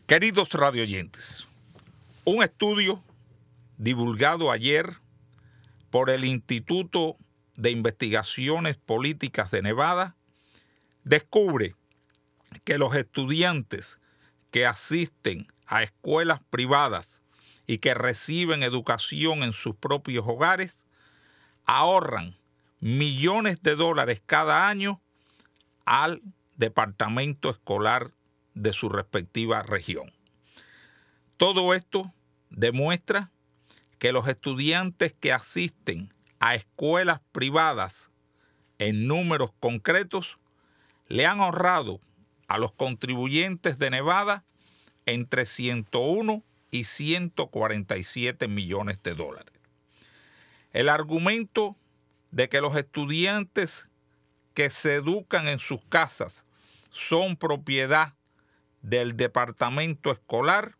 Queridos radioyentes, un estudio divulgado ayer por el Instituto de Investigaciones Políticas de Nevada descubre que los estudiantes que asisten a escuelas privadas y que reciben educación en sus propios hogares ahorran millones de dólares cada año al departamento escolar de su respectiva región. Todo esto demuestra que los estudiantes que asisten a escuelas privadas en números concretos le han ahorrado a los contribuyentes de Nevada entre 101 y 147 millones de dólares. El argumento de que los estudiantes que se educan en sus casas son propiedad del departamento escolar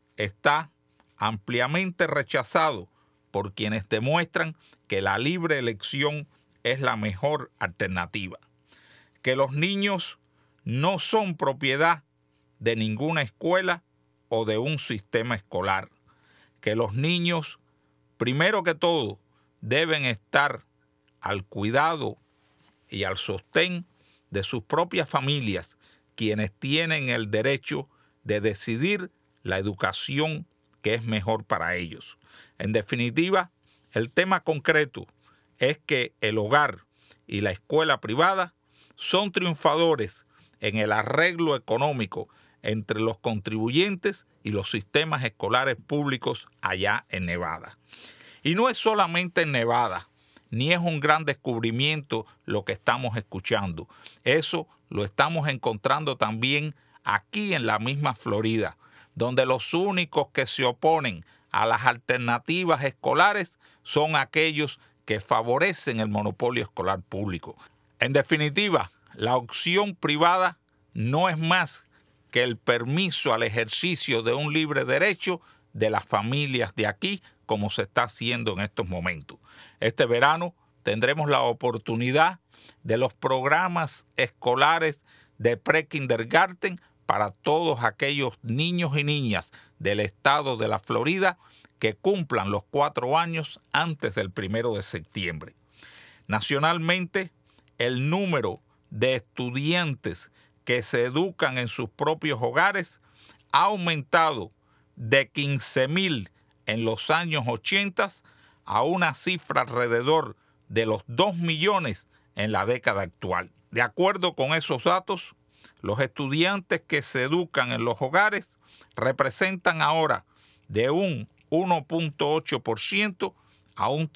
está ampliamente rechazado por quienes demuestran que la libre elección es la mejor alternativa, que los niños no son propiedad de ninguna escuela o de un sistema escolar, que los niños, primero que todo, deben estar al cuidado y al sostén de sus propias familias, quienes tienen el derecho de decidir la educación que es mejor para ellos. En definitiva, el tema concreto es que el hogar y la escuela privada son triunfadores en el arreglo económico entre los contribuyentes y los sistemas escolares públicos allá en Nevada. Y no es solamente en Nevada, ni es un gran descubrimiento lo que estamos escuchando. Eso lo estamos encontrando también aquí en la misma Florida, donde los únicos que se oponen a las alternativas escolares son aquellos que favorecen el monopolio escolar público. En definitiva, la opción privada no es más que el permiso al ejercicio de un libre derecho de las familias de aquí, como se está haciendo en estos momentos. Este verano tendremos la oportunidad de los programas escolares de pre-kindergarten para todos aquellos niños y niñas del estado de la Florida que cumplan los 4 años antes del 1 de septiembre. Nacionalmente, el número de estudiantes que se educan en sus propios hogares ha aumentado de 15,000 en los años 80 a una cifra alrededor de los 2 millones en la década actual. De acuerdo con esos datos, los estudiantes que se educan en los hogares representan ahora de un 1.8% a un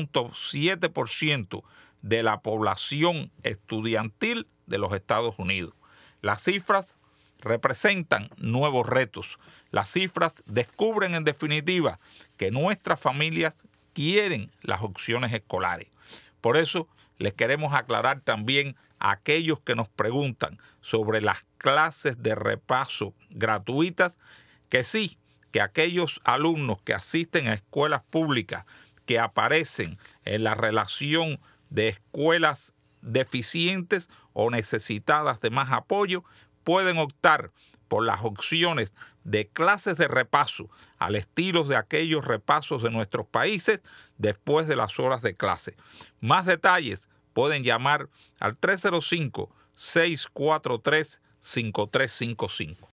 3.7% de la población estudiantil de los Estados Unidos. Las cifras representan nuevos retos. Las cifras descubren en definitiva que nuestras familias quieren las opciones escolares. Por eso les queremos aclarar también a aquellos que nos preguntan sobre las clases de repaso gratuitas, que sí, que aquellos alumnos que asisten a escuelas públicas que aparecen en la relación de escuelas deficientes o necesitadas de más apoyo, pueden optar por las opciones de clases de repaso al estilo de aquellos repasos de nuestros países después de las horas de clase. Más detalles pueden llamar al 305-643-5355.